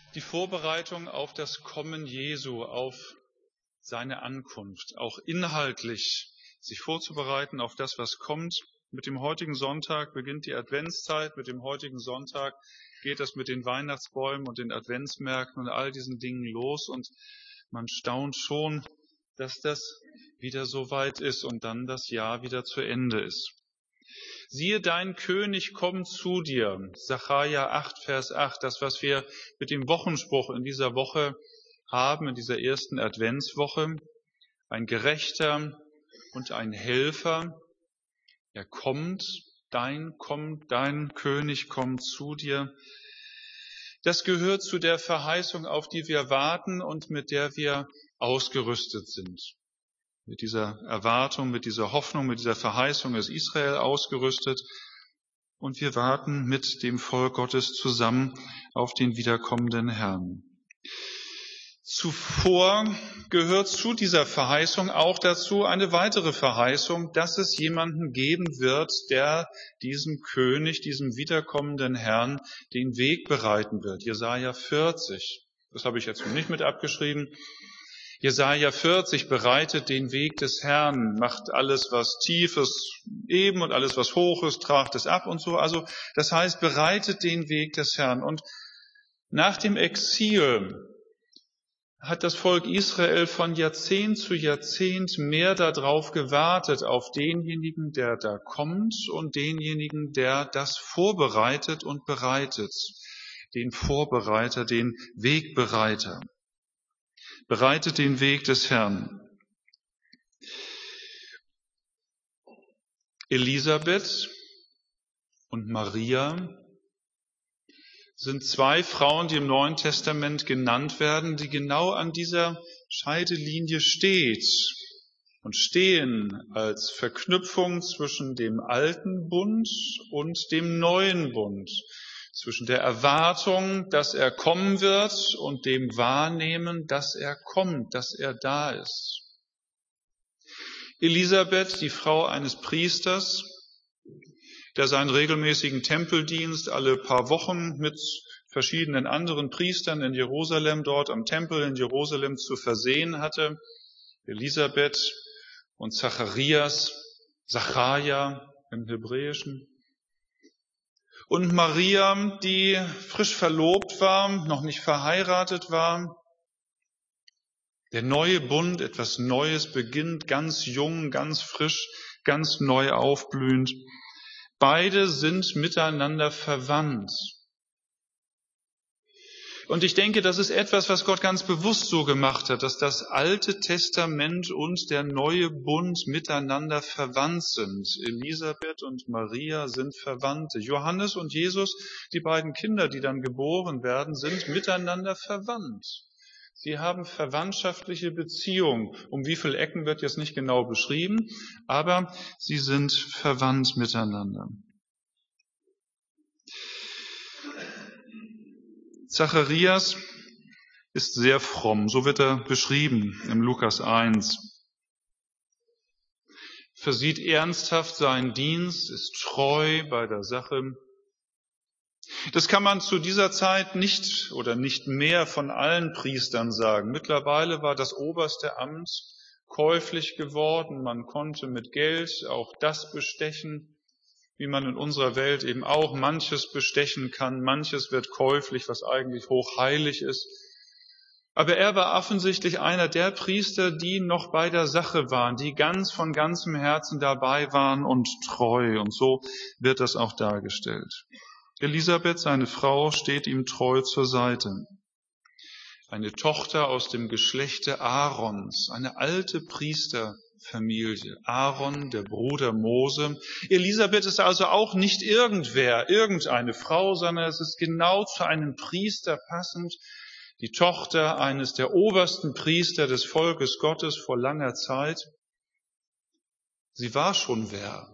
Die Vorbereitung auf das Kommen Jesu, auf seine Ankunft, auch inhaltlich sich vorzubereiten auf das, was kommt. Mit dem heutigen Sonntag beginnt die Adventszeit, mit dem heutigen Sonntag geht es mit den Weihnachtsbäumen und den Adventsmärkten und all diesen Dingen los und man staunt schon, dass das wieder so weit ist und dann das Jahr wieder zu Ende ist. Siehe, dein König kommt zu dir. Sacharja 8, Vers 8, das, was wir mit dem Wochenspruch in dieser Woche haben, in dieser ersten Adventswoche. Ein Gerechter und ein Helfer. Er kommt, dein König kommt zu dir. Das gehört zu der Verheißung, auf die wir warten und mit der wir ausgerüstet sind. Mit dieser Erwartung, mit dieser Hoffnung, mit dieser Verheißung ist Israel ausgerüstet und wir warten mit dem Volk Gottes zusammen auf den wiederkommenden Herrn. Zuvor gehört zu dieser Verheißung auch dazu eine weitere Verheißung, dass es jemanden geben wird, der diesem König, diesem wiederkommenden Herrn den Weg bereiten wird. Jesaja 40, das habe ich jetzt nicht mit abgeschrieben. Jesaja 40 bereitet den Weg des Herrn, macht alles, was tief ist, eben und alles, was hoch ist, tragt es ab und so. Also das heißt, bereitet den Weg des Herrn. Und nach dem Exil hat das Volk Israel von Jahrzehnt zu Jahrzehnt mehr darauf gewartet, auf denjenigen, der da kommt und denjenigen, der das vorbereitet und bereitet. Den Vorbereiter, den Wegbereiter. Bereitet den Weg des Herrn. Elisabeth und Maria sind zwei Frauen, die im Neuen Testament genannt werden, die genau an dieser Scheidelinie stehen als Verknüpfung zwischen dem alten Bund und dem neuen Bund, zwischen der Erwartung, dass er kommen wird und dem Wahrnehmen, dass er kommt, dass er da ist. Elisabeth, die Frau eines Priesters, der seinen regelmäßigen Tempeldienst alle paar Wochen mit verschiedenen anderen Priestern in Jerusalem, dort am Tempel in Jerusalem zu versehen hatte. Elisabeth und Zacharias, Sacharja im Hebräischen. Und Maria, die frisch verlobt war, noch nicht verheiratet war. Der neue Bund, etwas Neues beginnt, ganz jung, ganz frisch, ganz neu aufblühend. Beide sind miteinander verwandt. Und ich denke, das ist etwas, was Gott ganz bewusst so gemacht hat, dass das Alte Testament und der neue Bund miteinander verwandt sind. Elisabeth und Maria sind Verwandte. Johannes und Jesus, die beiden Kinder, die dann geboren werden, sind miteinander verwandt. Sie haben verwandtschaftliche Beziehungen. Um wie viele Ecken wird jetzt nicht genau beschrieben, aber sie sind verwandt miteinander. Zacharias ist sehr fromm, so wird er beschrieben im Lukas 1. Versieht ernsthaft seinen Dienst, ist treu bei der Sache. Das kann man zu dieser Zeit nicht oder nicht mehr von allen Priestern sagen. Mittlerweile war das oberste Amt käuflich geworden. Man konnte mit Geld auch das bestechen, wie man in unserer Welt eben auch manches bestechen kann. Manches wird käuflich, was eigentlich hochheilig ist. Aber er war offensichtlich einer der Priester, die noch bei der Sache waren, die ganz von ganzem Herzen dabei waren und treu. Und so wird das auch dargestellt. Elisabeth, seine Frau, steht ihm treu zur Seite. Eine Tochter aus dem Geschlechte Aarons, eine alte Priesterfamilie. Aaron, der Bruder Mose. Elisabeth ist also auch nicht irgendeine Frau, sondern es ist genau zu einem Priester passend. Die Tochter eines der obersten Priester des Volkes Gottes vor langer Zeit. Sie war schon wer.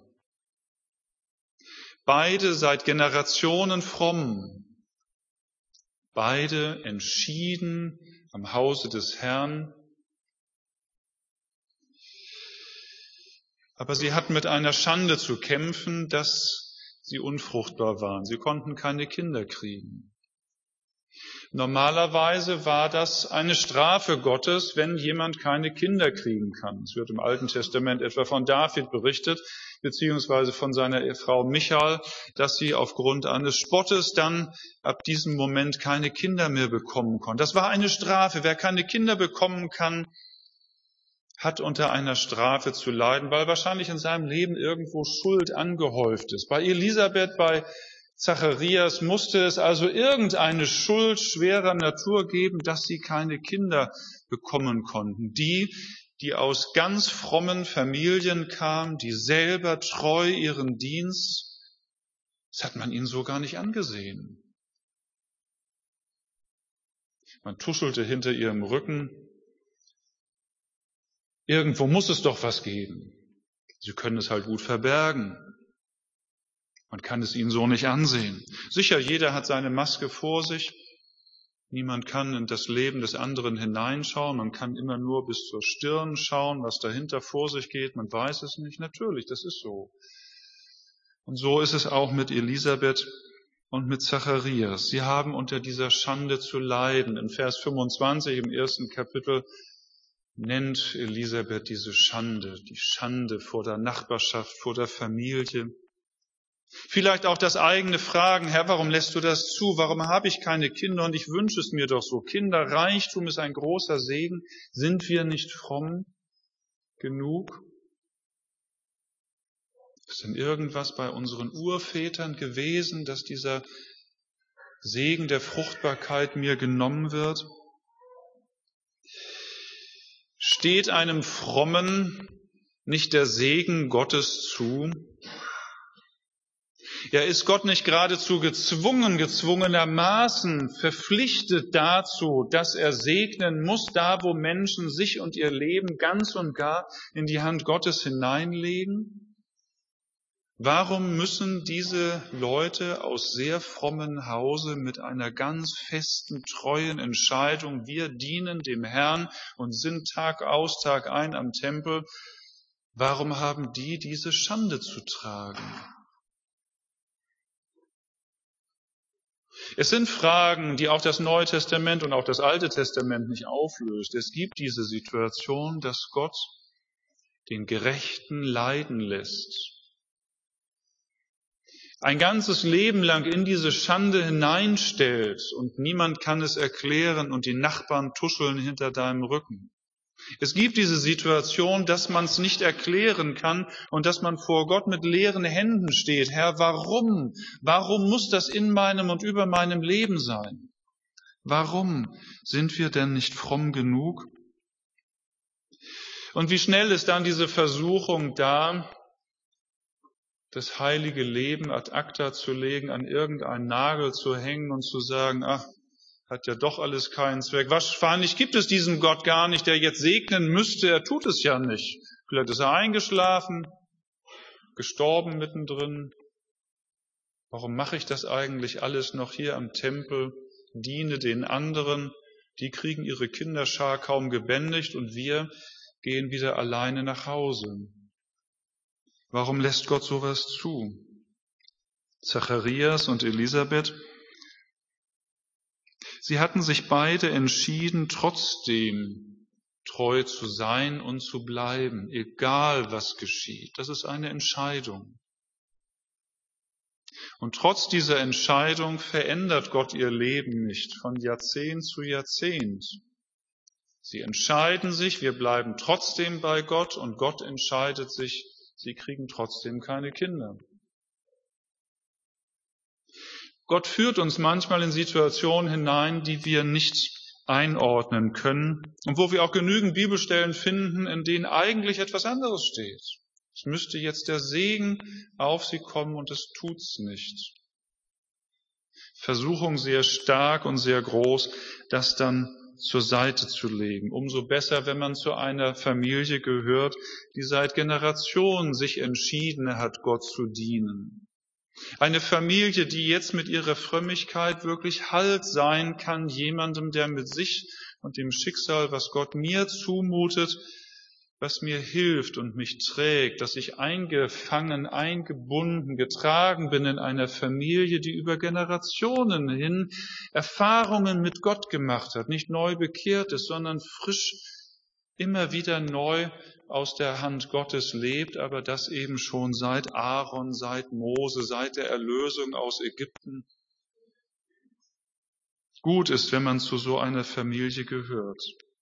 Beide seit Generationen fromm, beide entschieden am Hause des Herrn. Aber sie hatten mit einer Schande zu kämpfen, dass sie unfruchtbar waren. Sie konnten keine Kinder kriegen. Normalerweise war das eine Strafe Gottes, wenn jemand keine Kinder kriegen kann. Es wird im Alten Testament etwa von David berichtet, beziehungsweise von seiner Frau Michal, dass sie aufgrund eines Spottes dann ab diesem Moment keine Kinder mehr bekommen konnte. Das war eine Strafe. Wer keine Kinder bekommen kann, hat unter einer Strafe zu leiden, weil wahrscheinlich in seinem Leben irgendwo Schuld angehäuft ist. Bei Elisabeth, bei Zacharias musste es also irgendeine Schuld schwerer Natur geben, dass sie keine Kinder bekommen konnten. Die aus ganz frommen Familien kamen, die selber treu ihren Dienst, das hat man ihnen so gar nicht angesehen. Man tuschelte hinter ihrem Rücken. Irgendwo muss es doch was geben. Sie können es halt gut verbergen. Man kann es ihnen so nicht ansehen. Sicher, jeder hat seine Maske vor sich. Niemand kann in das Leben des anderen hineinschauen. Man kann immer nur bis zur Stirn schauen, was dahinter vor sich geht. Man weiß es nicht. Natürlich, das ist so. Und so ist es auch mit Elisabeth und mit Zacharias. Sie haben unter dieser Schande zu leiden. In Vers 25 im 1. Kapitel nennt Elisabeth diese Schande, die Schande vor der Nachbarschaft, vor der Familie. Vielleicht auch das eigene Fragen, Herr, warum lässt du das zu? Warum habe ich keine Kinder? Und ich wünsche es mir doch so. Kinderreichtum ist ein großer Segen. Sind wir nicht fromm genug? Ist denn irgendwas bei unseren Urvätern gewesen, dass dieser Segen der Fruchtbarkeit mir genommen wird? Steht einem Frommen nicht der Segen Gottes zu? Ja, ist Gott nicht geradezu gezwungenermaßen verpflichtet dazu, dass er segnen muss, da wo Menschen sich und ihr Leben ganz und gar in die Hand Gottes hineinlegen? Warum müssen diese Leute aus sehr frommen Hause mit einer ganz festen, treuen Entscheidung, wir dienen dem Herrn und sind Tag aus, Tag ein am Tempel, warum haben die diese Schande zu tragen? Es sind Fragen, die auch das Neue Testament und auch das Alte Testament nicht auflöst. Es gibt diese Situation, dass Gott den Gerechten leiden lässt. Ein ganzes Leben lang in diese Schande hineinstellt und niemand kann es erklären und die Nachbarn tuscheln hinter deinem Rücken. Es gibt diese Situation, dass man es nicht erklären kann und dass man vor Gott mit leeren Händen steht. Herr, warum? Warum muss das in meinem und über meinem Leben sein? Warum sind wir denn nicht fromm genug? Und wie schnell ist dann diese Versuchung da, das heilige Leben ad acta zu legen, an irgendeinen Nagel zu hängen und zu sagen, ach, hat ja doch alles keinen Zweck. Wahrscheinlich gibt es diesen Gott gar nicht, der jetzt segnen müsste. Er tut es ja nicht. Vielleicht ist er eingeschlafen, gestorben mittendrin. Warum mache ich das eigentlich alles noch hier am Tempel? Diene den anderen. Die kriegen ihre Kinderschar kaum gebändigt und wir gehen wieder alleine nach Hause. Warum lässt Gott sowas zu? Zacharias und Elisabeth, sie hatten sich beide entschieden, trotzdem treu zu sein und zu bleiben, egal was geschieht. Das ist eine Entscheidung. Und trotz dieser Entscheidung verändert Gott ihr Leben nicht von Jahrzehnt zu Jahrzehnt. Sie entscheiden sich, wir bleiben trotzdem bei Gott und Gott entscheidet sich, sie kriegen trotzdem keine Kinder. Gott führt uns manchmal in Situationen hinein, die wir nicht einordnen können und wo wir auch genügend Bibelstellen finden, in denen eigentlich etwas anderes steht. Es müsste jetzt der Segen auf sie kommen und es tut's nicht. Versuchung sehr stark und sehr groß, das dann zur Seite zu legen. Umso besser, wenn man zu einer Familie gehört, die seit Generationen sich entschieden hat, Gott zu dienen. Eine Familie, die jetzt mit ihrer Frömmigkeit wirklich Halt sein kann, jemandem, der mit sich und dem Schicksal, was Gott mir zumutet, was mir hilft und mich trägt, dass ich eingefangen, eingebunden, getragen bin in einer Familie, die über Generationen hin Erfahrungen mit Gott gemacht hat, nicht neu bekehrt ist, sondern frisch immer wieder neu aus der Hand Gottes lebt, aber das eben schon seit Aaron, seit Mose, seit der Erlösung aus Ägypten. Gut ist, wenn man zu so einer Familie gehört.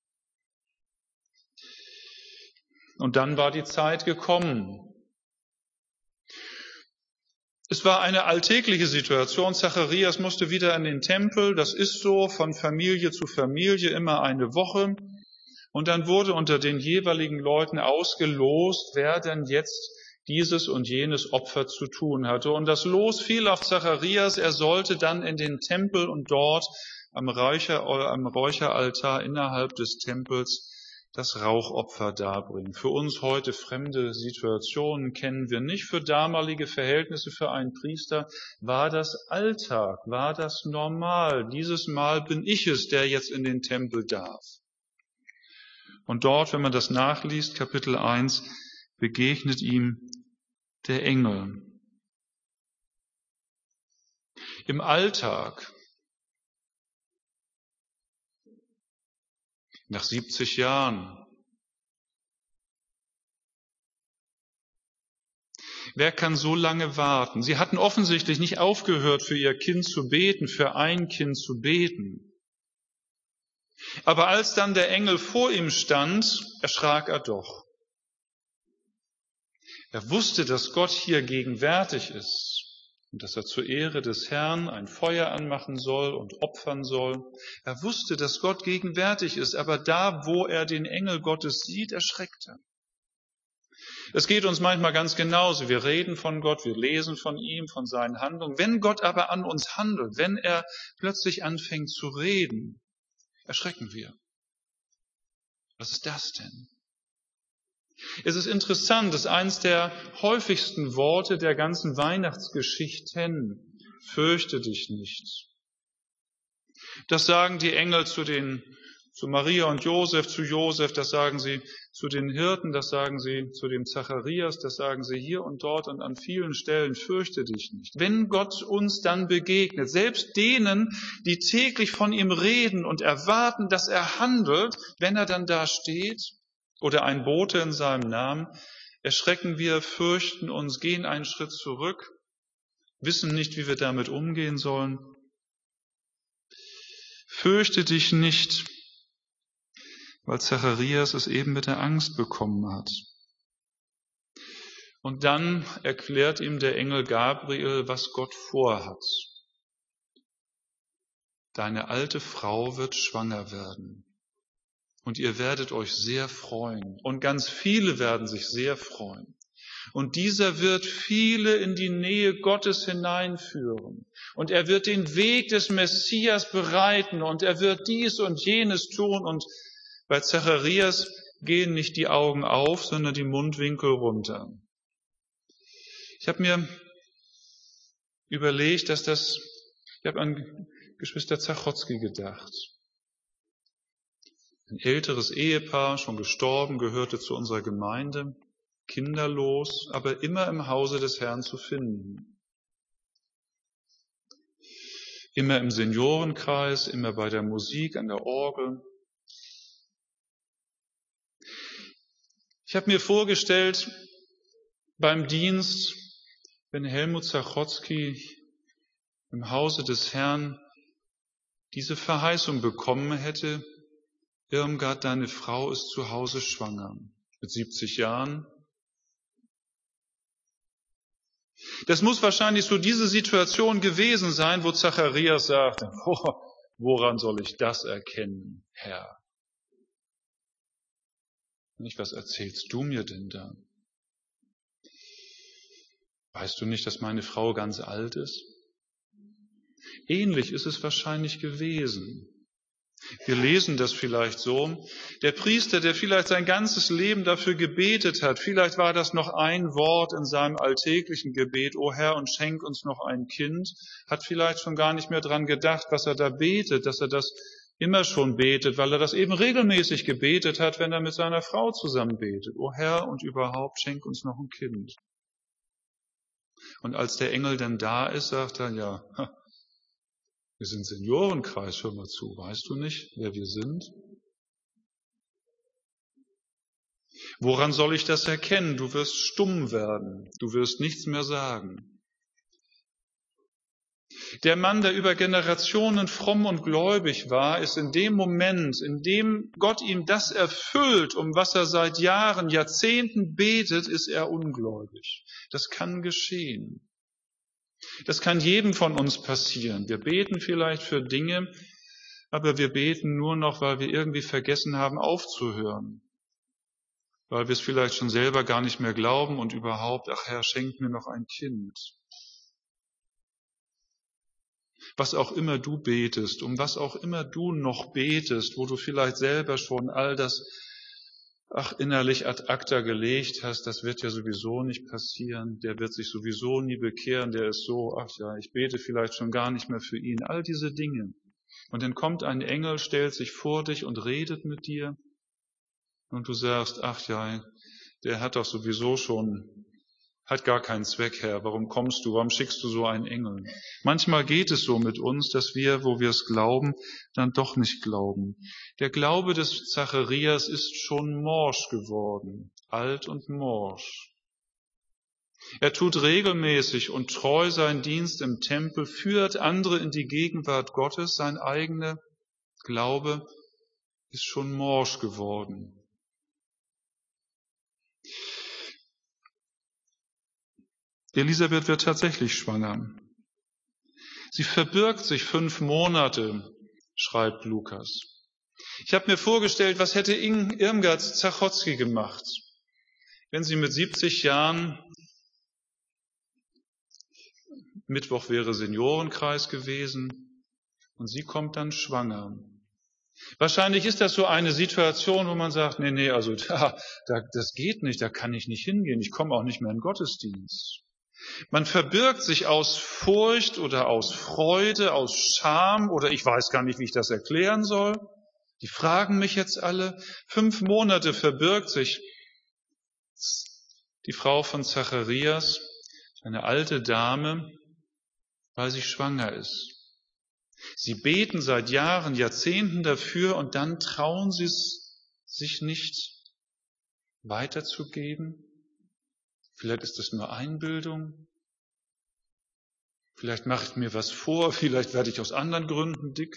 Und dann war die Zeit gekommen. Es war eine alltägliche Situation. Zacharias musste wieder in den Tempel. Das ist so, von Familie zu Familie, immer eine Woche. Und dann wurde unter den jeweiligen Leuten ausgelost, wer denn jetzt dieses und jenes Opfer zu tun hatte. Und das Los fiel auf Zacharias. Er sollte dann in den Tempel und dort am Räucheraltar innerhalb des Tempels das Rauchopfer darbringen. Für uns heute fremde Situationen kennen wir nicht. Für damalige Verhältnisse, für einen Priester war das Alltag, war das normal. Dieses Mal bin ich es, der jetzt in den Tempel darf. Und dort, wenn man das nachliest, Kapitel 1, begegnet ihm der Engel. Im Alltag, nach 70 Jahren. Wer kann so lange warten? Sie hatten offensichtlich nicht aufgehört, für ihr Kind zu beten, für ein Kind zu beten. Aber als dann der Engel vor ihm stand, erschrak er doch. Er wusste, dass Gott hier gegenwärtig ist und dass er zur Ehre des Herrn ein Feuer anmachen soll und opfern soll. Er wusste, dass Gott gegenwärtig ist, aber da, wo er den Engel Gottes sieht, erschreckt er. Es geht uns manchmal ganz genauso. Wir reden von Gott, wir lesen von ihm, von seinen Handlungen. Wenn Gott aber an uns handelt, wenn er plötzlich anfängt zu reden, erschrecken wir. Was ist das denn? Es ist interessant, dass eines der häufigsten Worte der ganzen Weihnachtsgeschichten, fürchte dich nicht. Das sagen die Engel zu Maria und Josef, zu Josef, das sagen sie zu den Hirten, das sagen sie zu dem Zacharias, das sagen sie hier und dort und an vielen Stellen, fürchte dich nicht. Wenn Gott uns dann begegnet, selbst denen, die täglich von ihm reden und erwarten, dass er handelt, wenn er dann da steht, oder ein Bote in seinem Namen, erschrecken wir, fürchten uns, gehen einen Schritt zurück, wissen nicht, wie wir damit umgehen sollen. Fürchte dich nicht, weil Zacharias es eben mit der Angst bekommen hat. Und dann erklärt ihm der Engel Gabriel, was Gott vorhat. Deine alte Frau wird schwanger werden. Und ihr werdet euch sehr freuen. Und ganz viele werden sich sehr freuen. Und dieser wird viele in die Nähe Gottes hineinführen. Und er wird den Weg des Messias bereiten. Und er wird dies und jenes tun. Und bei Zacharias gehen nicht die Augen auf, sondern die Mundwinkel runter. Ich habe mir überlegt, ich habe an Geschwister Zachotzki gedacht. Ein älteres Ehepaar, schon gestorben, gehörte zu unserer Gemeinde, kinderlos, aber immer im Hause des Herrn zu finden. Immer im Seniorenkreis, immer bei der Musik, an der Orgel. Ich habe mir vorgestellt, beim Dienst, wenn Helmut Zachotzki im Hause des Herrn diese Verheißung bekommen hätte, Irmgard, deine Frau ist zu Hause schwanger, mit 70 Jahren. Das muss wahrscheinlich so diese Situation gewesen sein, wo Zacharias sagte, woran soll ich das erkennen, Herr? Nicht, was erzählst du mir denn da? Weißt du nicht, dass meine Frau ganz alt ist? Ähnlich ist es wahrscheinlich gewesen. Wir lesen das vielleicht so. Der Priester, der vielleicht sein ganzes Leben dafür gebetet hat, vielleicht war das noch ein Wort in seinem alltäglichen Gebet, O Herr, und schenk uns noch ein Kind, hat vielleicht schon gar nicht mehr dran gedacht, was er da betet, dass er das immer schon betet, weil er das eben regelmäßig gebetet hat, wenn er mit seiner Frau zusammen betet. O Herr, und überhaupt schenk uns noch ein Kind. Und als der Engel dann da ist, sagt er, ja, wir sind Seniorenkreis, hör mal zu, weißt du nicht, wer wir sind? Woran soll ich das erkennen? Du wirst stumm werden, du wirst nichts mehr sagen. Der Mann, der über Generationen fromm und gläubig war, ist in dem Moment, in dem Gott ihm das erfüllt, um was er seit Jahren, Jahrzehnten betet, ist er ungläubig. Das kann geschehen. Das kann jedem von uns passieren. Wir beten vielleicht für Dinge, aber wir beten nur noch, weil wir irgendwie vergessen haben, aufzuhören. Weil wir es vielleicht schon selber gar nicht mehr glauben und überhaupt, ach Herr, schenk mir noch ein Kind. Was auch immer du betest, um was auch immer du noch betest, wo du vielleicht selber schon all das, innerlich ad acta gelegt hast, das wird ja sowieso nicht passieren, der wird sich sowieso nie bekehren, der ist so, ich bete vielleicht schon gar nicht mehr für ihn, all diese Dinge. Und dann kommt ein Engel, stellt sich vor dich und redet mit dir und du sagst, der hat doch sowieso schon, hat gar keinen Zweck, Herr. Warum kommst du? Warum schickst du so einen Engel? Manchmal geht es so mit uns, dass wir, wo wir es glauben, dann doch nicht glauben. Der Glaube des Zacharias ist schon morsch geworden, alt und morsch. Er tut regelmäßig und treu seinen Dienst im Tempel, führt andere in die Gegenwart Gottes. Sein eigener Glaube ist schon morsch geworden. Elisabeth wird tatsächlich schwanger. Sie verbirgt sich 5 Monate, schreibt Lukas. Ich habe mir vorgestellt, was hätte Irmgard Zachotzky gemacht, wenn sie mit 70 Jahren, Mittwoch wäre Seniorenkreis gewesen, und sie kommt dann schwanger. Wahrscheinlich ist das so eine Situation, wo man sagt, das geht nicht, da kann ich nicht hingehen, ich komme auch nicht mehr in den Gottesdienst. Man verbirgt sich aus Furcht oder aus Freude, aus Scham oder ich weiß gar nicht, wie ich das erklären soll. Die fragen mich jetzt alle. 5 Monate verbirgt sich die Frau von Zacharias, eine alte Dame, weil sie schwanger ist. Sie beten seit Jahren, Jahrzehnten dafür und dann trauen sie es sich nicht weiterzugeben. Vielleicht ist das nur Einbildung. Vielleicht mache ich mir was vor. Vielleicht werde ich aus anderen Gründen dick.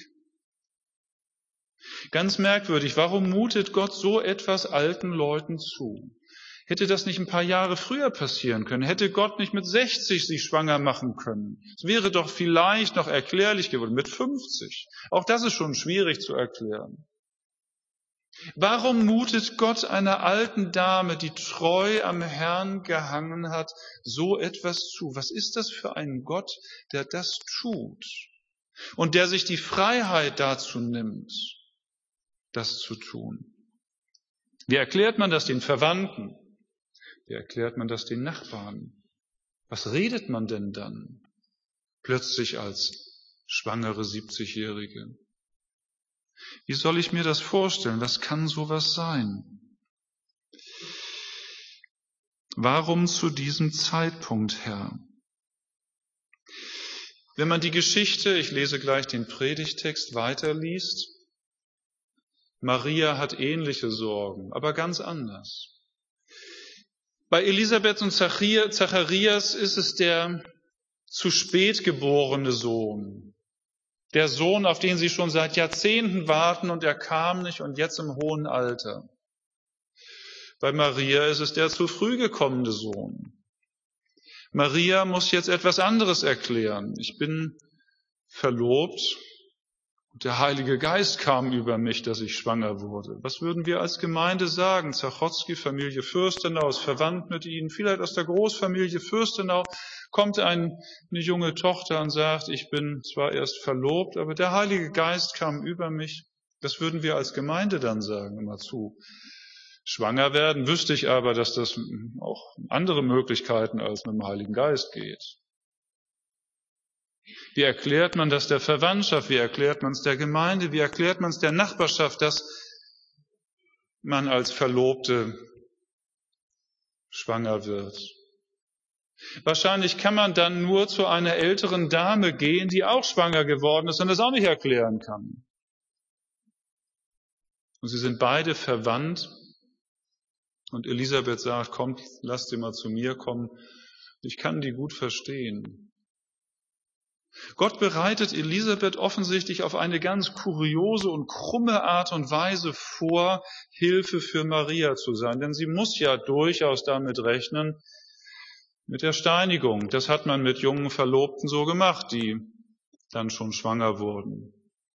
Ganz merkwürdig. Warum mutet Gott so etwas alten Leuten zu? Hätte das nicht ein paar Jahre früher passieren können? Hätte Gott nicht mit 60 sie schwanger machen können? Es wäre doch vielleicht noch erklärlich geworden. Mit 50. Auch das ist schon schwierig zu erklären. Warum mutet Gott einer alten Dame, die treu am Herrn gehangen hat, so etwas zu? Was ist das für ein Gott, der das tut und der sich die Freiheit dazu nimmt, das zu tun? Wie erklärt man das den Verwandten? Wie erklärt man das den Nachbarn? Was redet man denn dann plötzlich als schwangere 70-Jährige? Wie soll ich mir das vorstellen? Was kann sowas sein? Warum zu diesem Zeitpunkt, Herr? Wenn man die Geschichte, ich lese gleich den Predigtext, weiterliest, Maria hat ähnliche Sorgen, aber ganz anders. Bei Elisabeth und Zacharias ist es der zu spät geborene Sohn. Der Sohn, auf den sie schon seit Jahrzehnten warten und er kam nicht und jetzt im hohen Alter. Bei Maria ist es der zu früh gekommene Sohn. Maria muss jetzt etwas anderes erklären. Ich bin verlobt und der Heilige Geist kam über mich, dass ich schwanger wurde. Was würden wir als Gemeinde sagen? Zachotzky, Familie Fürstenau, ist verwandt mit ihnen, vielleicht aus der Großfamilie Fürstenau. Kommt eine junge Tochter und sagt, ich bin zwar erst verlobt, aber der Heilige Geist kam über mich. Was würden wir als Gemeinde dann sagen? Immer zu. Schwanger werden wüsste ich aber, dass das auch andere Möglichkeiten als mit dem Heiligen Geist geht. Wie erklärt man das der Verwandtschaft? Wie erklärt man es der Gemeinde? Wie erklärt man es der Nachbarschaft, dass man als Verlobte schwanger wird? Wahrscheinlich kann man dann nur zu einer älteren Dame gehen, die auch schwanger geworden ist und das auch nicht erklären kann. Und sie sind beide verwandt. Und Elisabeth sagt, kommt, lasst sie mal zu mir kommen. Ich kann die gut verstehen. Gott bereitet Elisabeth offensichtlich auf eine ganz kuriose und krumme Art und Weise vor, Hilfe für Maria zu sein. Denn sie muss ja durchaus damit rechnen, mit der Steinigung. Das hat man mit jungen Verlobten so gemacht, die dann schon schwanger wurden.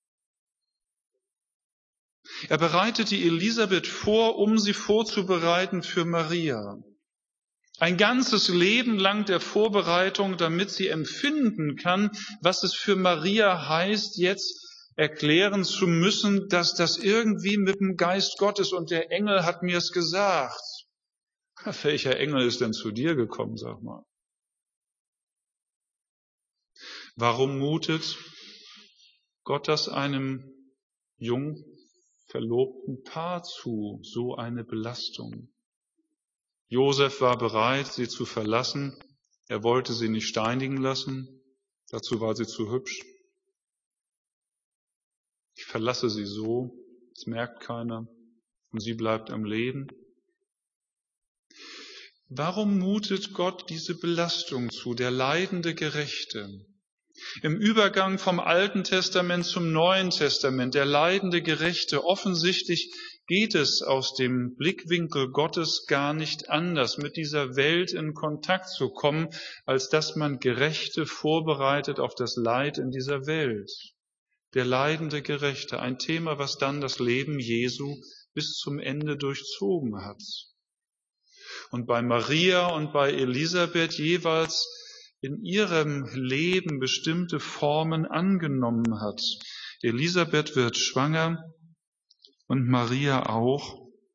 Er bereitet die Elisabeth vor, um sie vorzubereiten für Maria. Ein ganzes Leben lang der Vorbereitung, damit sie empfinden kann, was es für Maria heißt, jetzt erklären zu müssen, dass das irgendwie mit dem Geist Gottes und der Engel hat mir es gesagt. Welcher Engel ist denn zu dir gekommen, sag mal? Warum mutet Gott das einem jung verlobten Paar zu, so eine Belastung? Josef war bereit, sie zu verlassen. Er wollte sie nicht steinigen lassen. Dazu war sie zu hübsch. Ich verlasse sie so, es merkt keiner, und sie bleibt am Leben. Warum mutet Gott diese Belastung zu, der leidende Gerechte? Im Übergang vom Alten Testament zum Neuen Testament, der leidende Gerechte, offensichtlich geht es aus dem Blickwinkel Gottes gar nicht anders, mit dieser Welt in Kontakt zu kommen, als dass man Gerechte vorbereitet auf das Leid in dieser Welt. Der leidende Gerechte, ein Thema, was dann das Leben Jesu bis zum Ende durchzogen hat. Und bei Maria und bei Elisabeth jeweils in ihrem Leben bestimmte Formen angenommen hat. Elisabeth wird schwanger und Maria auch.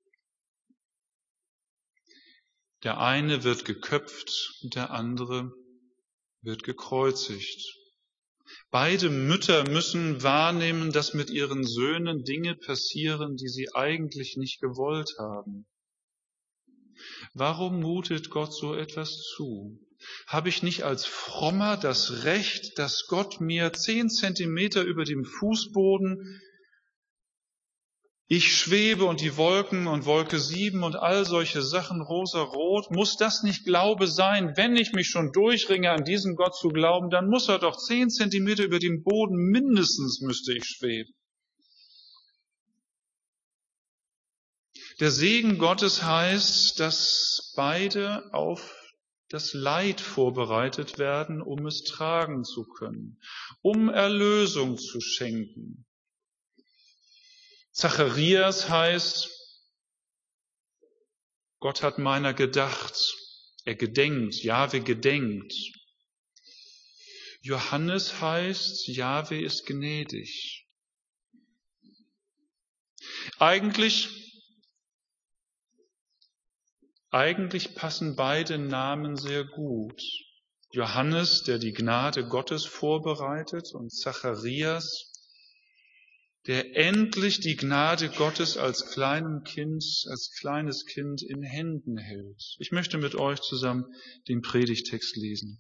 Der eine wird geköpft und der andere wird gekreuzigt. Beide Mütter müssen wahrnehmen, dass mit ihren Söhnen Dinge passieren, die sie eigentlich nicht gewollt haben. Warum mutet Gott so etwas zu? Habe ich nicht als Frommer das Recht, dass Gott mir 10 Zentimeter über dem Fußboden, ich schwebe und die Wolken und Wolke 7 und all solche Sachen rosarot, muss das nicht Glaube sein? Wenn ich mich schon durchringe, an diesen Gott zu glauben, dann muss er doch 10 Zentimeter über dem Boden mindestens müsste ich schweben. Der Segen Gottes heißt, dass beide auf das Leid vorbereitet werden, um es tragen zu können, um Erlösung zu schenken. Zacharias heißt, Gott hat meiner gedacht, er gedenkt, Jahwe gedenkt. Johannes heißt, Jahwe ist gnädig. Eigentlich passen beide Namen sehr gut. Johannes, der die Gnade Gottes vorbereitet, und Zacharias, der endlich die Gnade Gottes als kleines Kind in Händen hält. Ich möchte mit euch zusammen den Predigtext lesen.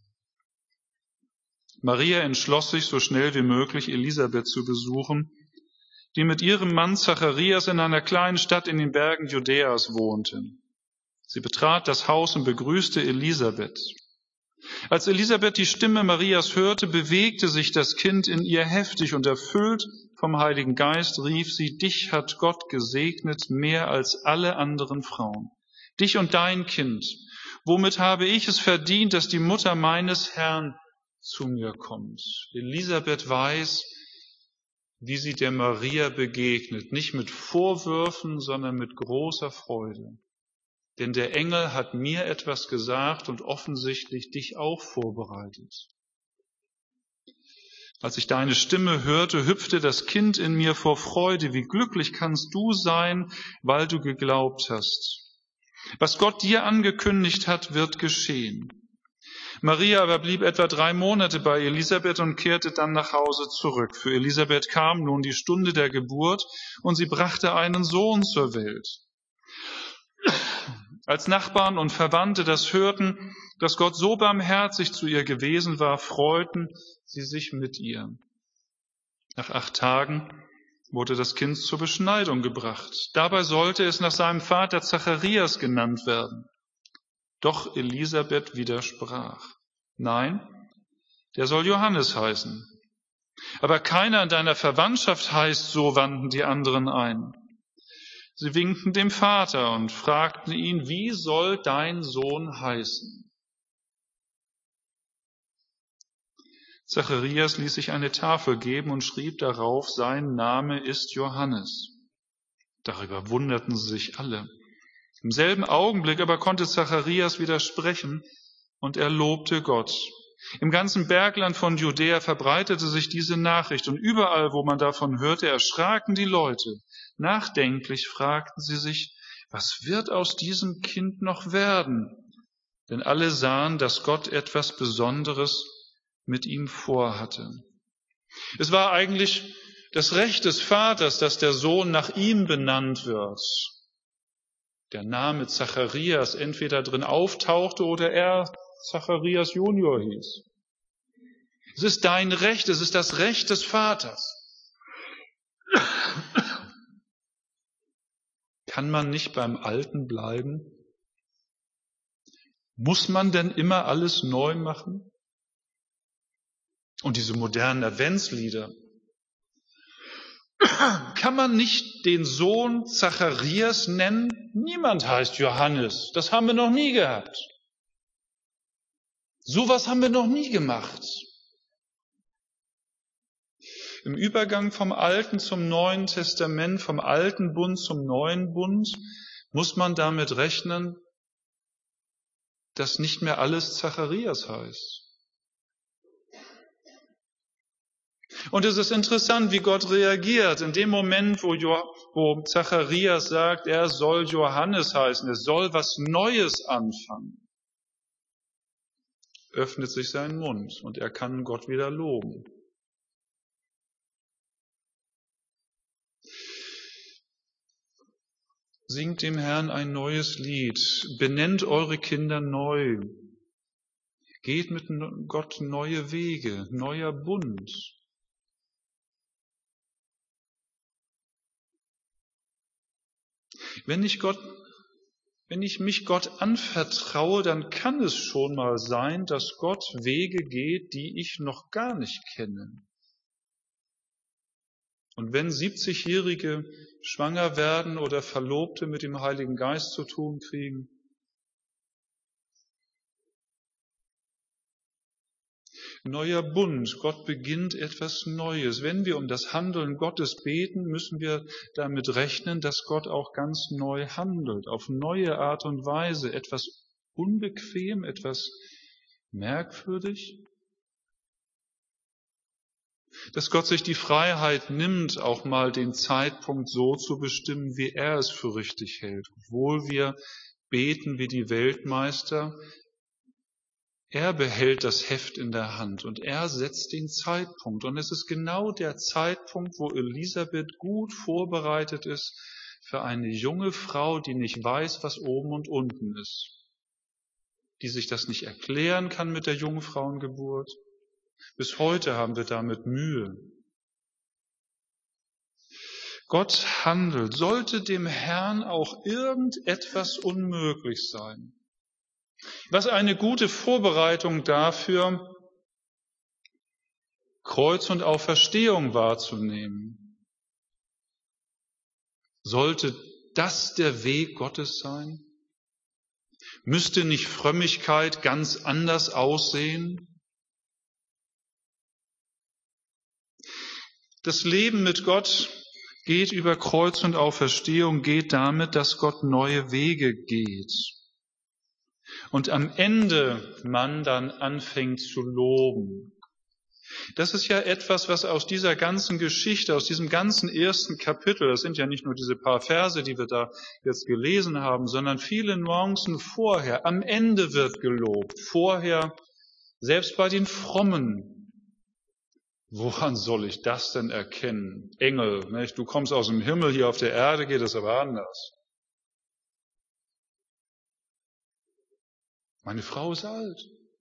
Maria entschloss sich, so schnell wie möglich Elisabeth zu besuchen, die mit ihrem Mann Zacharias in einer kleinen Stadt in den Bergen Judäas wohnte. Sie betrat das Haus und begrüßte Elisabeth. Als Elisabeth die Stimme Marias hörte, bewegte sich das Kind in ihr heftig und erfüllt vom Heiligen Geist rief sie, dich hat Gott gesegnet mehr als alle anderen Frauen. Dich und dein Kind. Womit habe ich es verdient, dass die Mutter meines Herrn zu mir kommt? Elisabeth weiß, wie sie der Maria begegnet. Nicht mit Vorwürfen, sondern mit großer Freude. Denn der Engel hat mir etwas gesagt und offensichtlich dich auch vorbereitet. Als ich deine Stimme hörte, hüpfte das Kind in mir vor Freude. Wie glücklich kannst du sein, weil du geglaubt hast. Was Gott dir angekündigt hat, wird geschehen. Maria aber blieb etwa 3 Monate bei Elisabeth und kehrte dann nach Hause zurück. Für Elisabeth kam nun die Stunde der Geburt und sie brachte einen Sohn zur Welt. Als Nachbarn und Verwandte das hörten, dass Gott so barmherzig zu ihr gewesen war, freuten sie sich mit ihr. Nach 8 Tagen wurde das Kind zur Beschneidung gebracht. Dabei sollte es nach seinem Vater Zacharias genannt werden. Doch Elisabeth widersprach. Nein, der soll Johannes heißen. Aber keiner in deiner Verwandtschaft heißt so, wandten die anderen ein. Sie winkten dem Vater und fragten ihn, wie soll dein Sohn heißen? Zacharias ließ sich eine Tafel geben und schrieb darauf, sein Name ist Johannes. Darüber wunderten sie sich alle. Im selben Augenblick aber konnte Zacharias widersprechen und er lobte Gott. Im ganzen Bergland von Judäa verbreitete sich diese Nachricht und überall, wo man davon hörte, erschraken die Leute. Nachdenklich fragten sie sich, was wird aus diesem Kind noch werden? Denn alle sahen, dass Gott etwas Besonderes mit ihm vorhatte. Es war eigentlich das Recht des Vaters, dass der Sohn nach ihm benannt wird. Der Name Zacharias entweder drin auftauchte oder er Zacharias Junior hieß. Es ist dein Recht, es ist das Recht des Vaters. Kann man nicht beim Alten bleiben? Muss man denn immer alles neu machen? Und diese modernen Adventslieder. Kann man nicht den Sohn Zacharias nennen? Niemand heißt Johannes. Das haben wir noch nie gehabt. Sowas haben wir noch nie gemacht. Im Übergang vom Alten zum Neuen Testament, vom Alten Bund zum Neuen Bund, muss man damit rechnen, dass nicht mehr alles Zacharias heißt. Und es ist interessant, wie Gott reagiert. In dem Moment, wo Zacharias sagt, er soll Johannes heißen, er soll was Neues anfangen, öffnet sich sein Mund und er kann Gott wieder loben. Singt dem Herrn ein neues Lied, benennt eure Kinder neu, geht mit Gott neue Wege, neuer Bund. Wenn ich mich Gott anvertraue, dann kann es schon mal sein, dass Gott Wege geht, die ich noch gar nicht kenne. Und wenn 70-Jährige schwanger werden oder Verlobte mit dem Heiligen Geist zu tun kriegen, neuer Bund, Gott beginnt etwas Neues. Wenn wir um das Handeln Gottes beten, müssen wir damit rechnen, dass Gott auch ganz neu handelt, auf neue Art und Weise, etwas unbequem, etwas merkwürdig. Dass Gott sich die Freiheit nimmt, auch mal den Zeitpunkt so zu bestimmen, wie er es für richtig hält. Obwohl wir beten wie die Weltmeister, er behält das Heft in der Hand und er setzt den Zeitpunkt. Und es ist genau der Zeitpunkt, wo Elisabeth gut vorbereitet ist für eine junge Frau, die nicht weiß, was oben und unten ist, die sich das nicht erklären kann mit der Jungfrauengeburt. Bis heute haben wir damit Mühe. Gott handelt. Sollte dem Herrn auch irgendetwas unmöglich sein? Was eine gute Vorbereitung dafür, Kreuz und Auferstehung wahrzunehmen. Sollte das der Weg Gottes sein? Müsste nicht Frömmigkeit ganz anders aussehen? Das Leben mit Gott geht über Kreuz und Auferstehung, geht damit, dass Gott neue Wege geht. Und am Ende man dann anfängt zu loben. Das ist ja etwas, was aus dieser ganzen Geschichte, aus diesem ganzen ersten Kapitel, das sind ja nicht nur diese paar Verse, die wir da jetzt gelesen haben, sondern viele Nuancen vorher. Am Ende wird gelobt. Vorher Selbst bei den Frommen. Woran soll ich das denn erkennen? Engel, nicht? Du kommst aus dem Himmel, hier auf der Erde geht es aber anders. Meine Frau ist alt.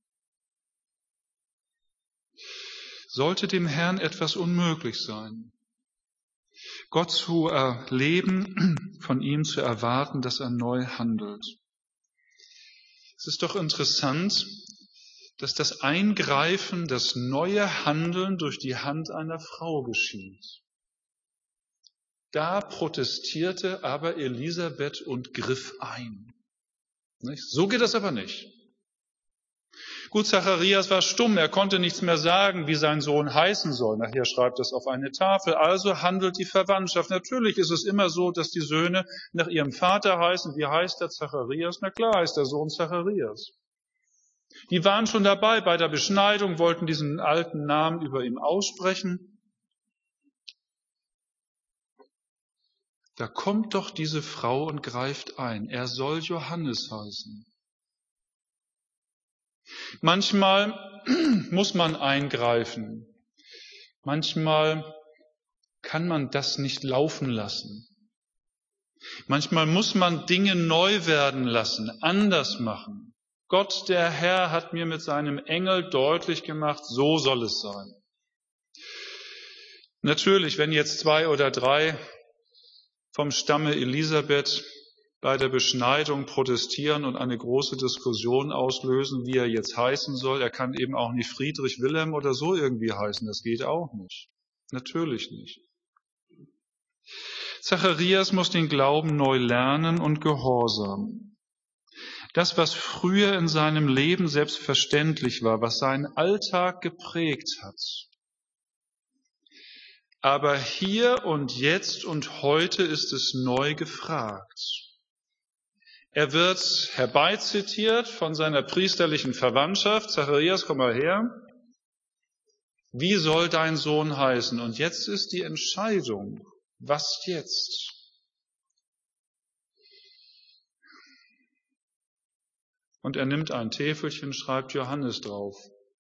Sollte dem Herrn etwas unmöglich sein? Gott zu erleben, von ihm zu erwarten, dass er neu handelt. Es ist doch interessant, dass das Eingreifen, das neue Handeln durch die Hand einer Frau geschieht. Da protestierte aber Elisabeth und griff ein. So geht das aber nicht. Gut, Zacharias war stumm, er konnte nichts mehr sagen, wie sein Sohn heißen soll. Nachher schreibt es auf eine Tafel. Also handelt die Verwandtschaft. Natürlich ist es immer so, dass die Söhne nach ihrem Vater heißen. Wie heißt der Zacharias? Na klar, heißt der Sohn Zacharias. Die waren schon dabei bei der Beschneidung, wollten diesen alten Namen über ihm aussprechen. Da kommt doch diese Frau und greift ein. Er soll Johannes heißen. Manchmal muss man eingreifen. Manchmal kann man das nicht laufen lassen. Manchmal muss man Dinge neu werden lassen, anders machen. Gott, der Herr, hat mir mit seinem Engel deutlich gemacht, so soll es sein. Natürlich, wenn jetzt 2 oder 3 vom Stamme Elisabeth bei der Beschneidung protestieren und eine große Diskussion auslösen, wie er jetzt heißen soll. Er kann eben auch nicht Friedrich Wilhelm oder so irgendwie heißen. Das geht auch nicht. Natürlich nicht. Zacharias muss den Glauben neu lernen und gehorsam. Das, was früher in seinem Leben selbstverständlich war, was seinen Alltag geprägt hat. Aber hier und jetzt und heute ist es neu gefragt. Er wird herbeizitiert von seiner priesterlichen Verwandtschaft. Zacharias, komm mal her. Wie soll dein Sohn heißen? Und jetzt ist die Entscheidung. Was jetzt? Und er nimmt ein Täfelchen, schreibt Johannes drauf.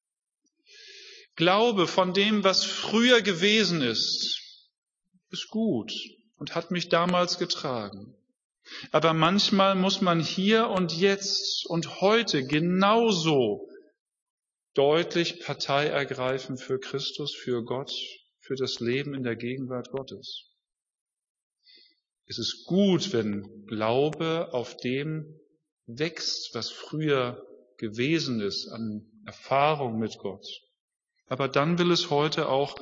Glaube von dem, was früher gewesen ist gut und hat mich damals getragen. Aber manchmal muss man hier und jetzt und heute genauso deutlich Partei ergreifen für Christus, für Gott, für das Leben in der Gegenwart Gottes. Es ist gut, wenn Glaube auf dem wächst, was früher gewesen ist an Erfahrung mit Gott. Aber dann will es heute auch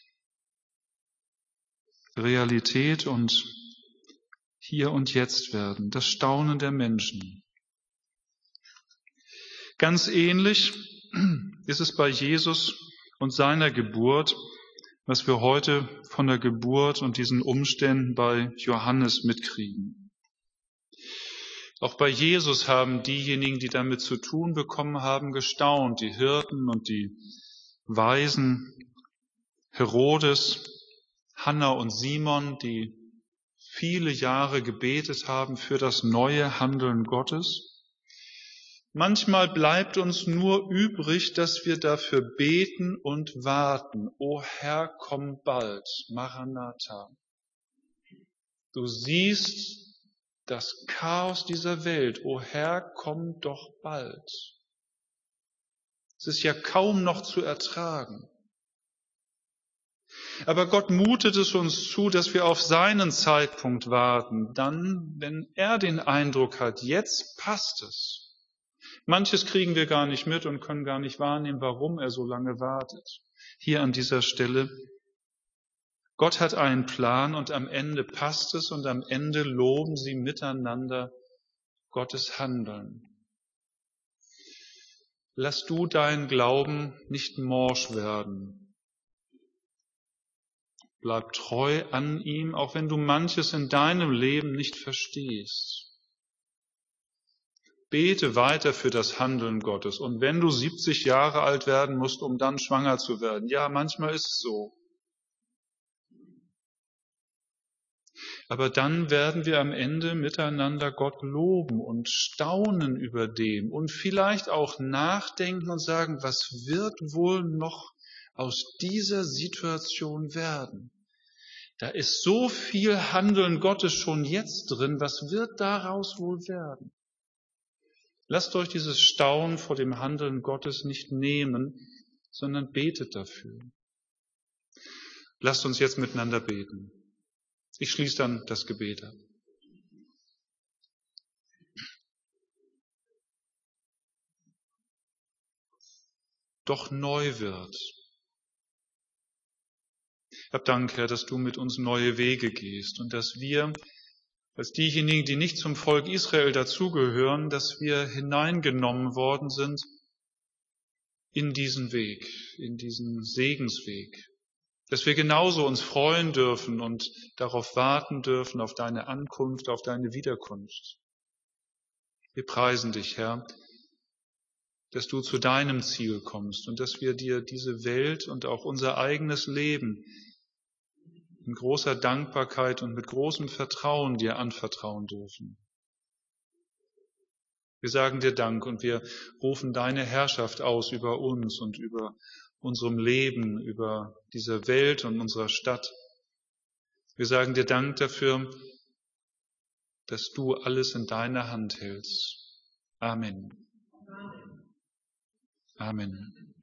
Realität und hier und jetzt werden, das Staunen der Menschen. Ganz ähnlich ist es bei Jesus und seiner Geburt, was wir heute von der Geburt und diesen Umständen bei Johannes mitkriegen. Auch bei Jesus haben diejenigen, die damit zu tun bekommen haben, gestaunt, die Hirten und die Weisen, Herodes, Hannah und Simon, die viele Jahre gebetet haben für das neue Handeln Gottes. Manchmal bleibt uns nur übrig, dass wir dafür beten und warten. O Herr, komm bald, Maranatha. Du siehst das Chaos dieser Welt. O Herr, komm doch bald. Es ist ja kaum noch zu ertragen. Aber Gott mutet es uns zu, dass wir auf seinen Zeitpunkt warten, dann, wenn er den Eindruck hat, jetzt passt es. Manches kriegen wir gar nicht mit und können gar nicht wahrnehmen, warum er so lange wartet. Hier an dieser Stelle. Gott hat einen Plan und am Ende passt es und am Ende loben sie miteinander Gottes Handeln. Lass du deinen Glauben nicht morsch werden. Bleib treu an ihm, auch wenn du manches in deinem Leben nicht verstehst. Bete weiter für das Handeln Gottes. Und wenn du 70 Jahre alt werden musst, um dann schwanger zu werden, ja, manchmal ist es so. Aber dann werden wir am Ende miteinander Gott loben und staunen über dem und vielleicht auch nachdenken und sagen, was wird wohl noch aus dieser Situation werden? Da ist so viel Handeln Gottes schon jetzt drin, was wird daraus wohl werden? Lasst euch dieses Staunen vor dem Handeln Gottes nicht nehmen, sondern betet dafür. Lasst uns jetzt miteinander beten. Ich schließe dann das Gebet ab. Doch neu wird. Hab Dank, Herr, dass du mit uns neue Wege gehst und dass wir, als diejenigen, die nicht zum Volk Israel dazugehören, dass wir hineingenommen worden sind in diesen Weg, in diesen Segensweg. Dass wir genauso uns freuen dürfen und darauf warten dürfen, auf deine Ankunft, auf deine Wiederkunft. Wir preisen dich, Herr, dass du zu deinem Ziel kommst und dass wir dir diese Welt und auch unser eigenes Leben in großer Dankbarkeit und mit großem Vertrauen dir anvertrauen dürfen. Wir sagen dir Dank und wir rufen deine Herrschaft aus über uns und über unserem Leben, über diese Welt und unserer Stadt. Wir sagen dir Dank dafür, dass du alles in deiner Hand hältst. Amen. Amen.